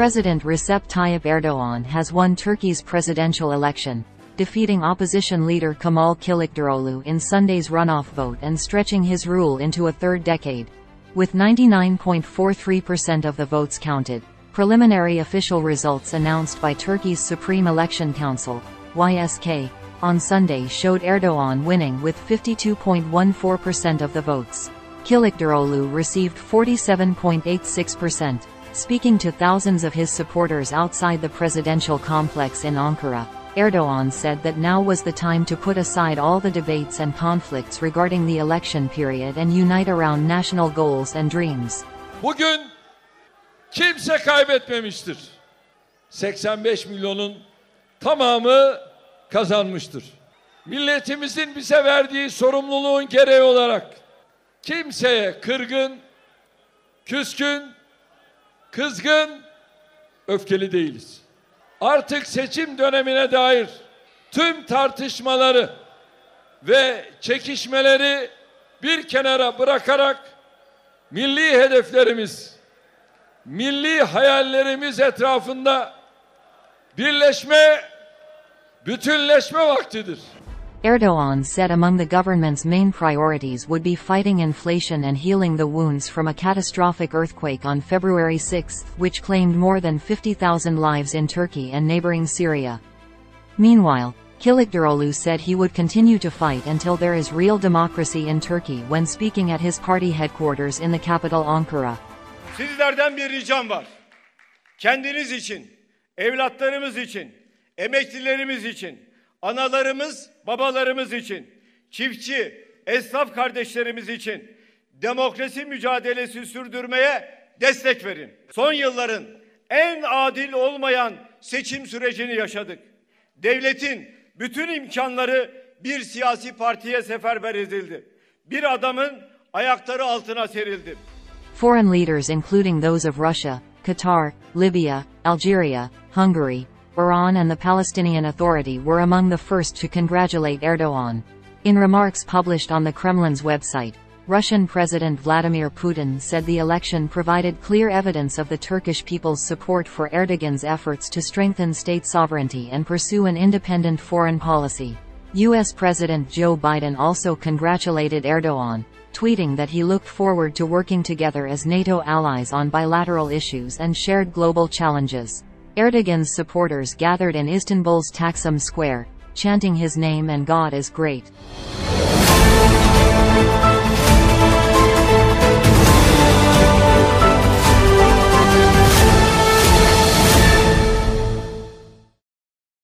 President Recep Tayyip Erdoğan has won Turkey's presidential election, defeating opposition leader Kemal Kılıçdaroğlu in Sunday's runoff vote and stretching his rule into a third decade. With 99.43% of the votes counted, preliminary official results announced by Turkey's Supreme Election Council, YSK, on Sunday showed Erdoğan winning with 52.14% of the votes. Kılıçdaroğlu received 47.86%. Speaking to thousands of his supporters outside the presidential complex in Ankara, Erdoğan said that now was the time to put aside all the debates and conflicts regarding the election period and unite around national goals and dreams. Bugün kimse kaybetmemiştir. 85 milyonun tamamı kazanmıştır. Milletimizin bize verdiği sorumluluğun gereği olarak kimseye kırgın, küskün, kızgın, öfkeli değiliz. Artık seçim dönemine dair tüm tartışmaları ve çekişmeleri bir kenara bırakarak milli hedeflerimiz, milli hayallerimiz etrafında birleşme, bütünleşme vaktidir. Erdoğan said among the government's main priorities would be fighting inflation and healing the wounds from a catastrophic earthquake on February 6, which claimed more than 50,000 lives in Turkey and neighboring Syria. Meanwhile, Kılıçdaroğlu said he would continue to fight until there is real democracy in Turkey when speaking at his party headquarters in the capital Ankara. Sizlerden bir ricam var. Kendiniz için, evlatlarımız için, emeklilerimiz için, analarımız, babalarımız için, çiftçi, esnaf kardeşlerimiz için demokrasi mücadelesi sürdürmeye destek verin. Son yılların en adil olmayan seçim sürecini yaşadık. Devletin bütün imkanları bir siyasi partiye seferber edildi. Bir adamın ayakları altına serildi. Foreign leaders including those of Russia, Qatar, Libya, Algeria, Hungary, Iran and the Palestinian Authority were among the first to congratulate Erdoğan. In remarks published on the Kremlin's website, Russian President Vladimir Putin said the election provided clear evidence of the Turkish people's support for Erdogan's efforts to strengthen state sovereignty and pursue an independent foreign policy. U.S. President Joe Biden also congratulated Erdoğan, tweeting that he looked forward to working together as NATO allies on bilateral issues and shared global challenges. Erdogan's supporters gathered in Istanbul's Taksim Square, chanting his name and God is great.